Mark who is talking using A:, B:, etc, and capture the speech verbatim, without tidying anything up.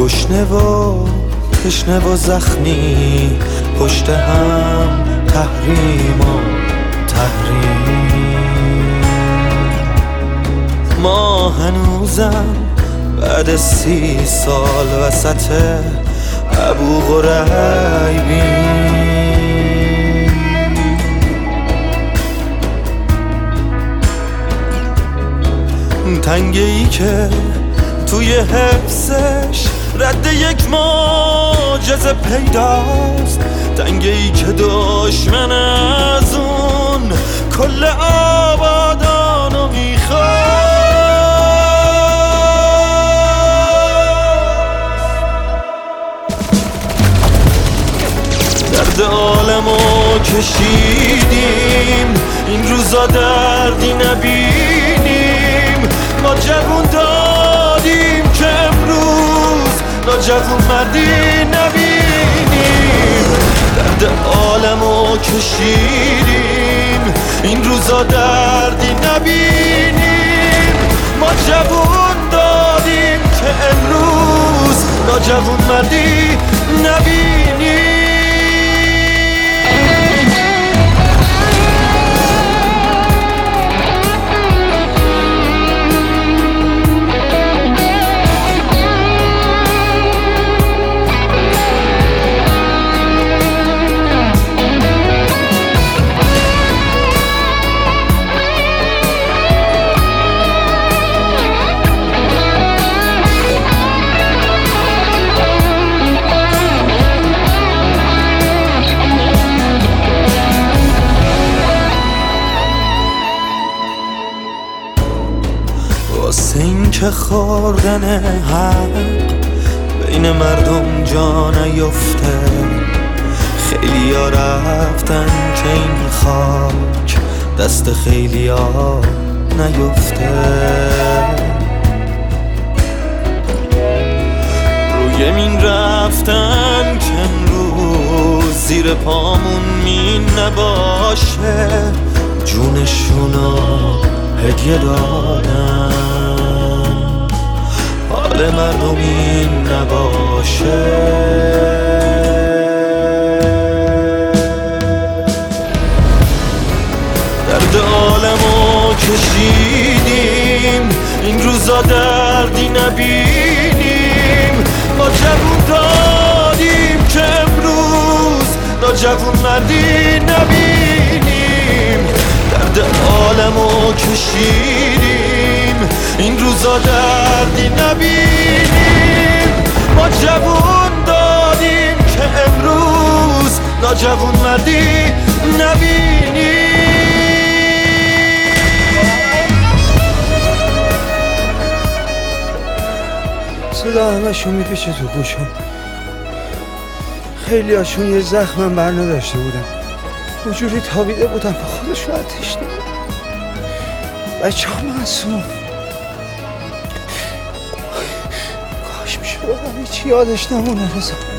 A: گشنه و تشنه و زخمی، پشت هم تحریم و تحریم. ما هنوزم بعد سی سال وسط ابو غریبیم. تنگه ای که توی حفظش رد یک معجزه پیداست، تنگه ای که دشمن از اون کل آبادانو میخواد. درد عالمو کشیدیم، این روزا دردی نبینیم. ما جوون دادیم که امروز ناجوون مردی نبینیم. درد عالمو کشیدیم، این روزا دردی نبینیم. ما جوون دادیم که امروز ناجوون مردی نبینیم. واسه این که خوردن حق بین مردم جا نیفته، خیلی ها رفتن که این خاک دست خیلی ها نیفته. روی مین رفتن که امروز زیر پامون مین نباشه، جونشونو هدیه دادن. حال مردم این نباشه. درد عالمو کشیدیم، این روزا دردی نبینیم. ما جوون دادیم که امروز ناجوون مردی نبینیم. درد عالمو کشیدیم، این روزا دردی نبینیم. ما جوون دادیم که امروز ناجوون مردی نبینیم.
B: صدا همشون میپیچه تو گوشم. خیلی هاشون یه زخمم بر نداشته بودن، اونجوری تابیده بودن با خودشون آتش نمیدن. بچه ها معصوم، کاش میشه بودم هیچی یادش نمونه رضا.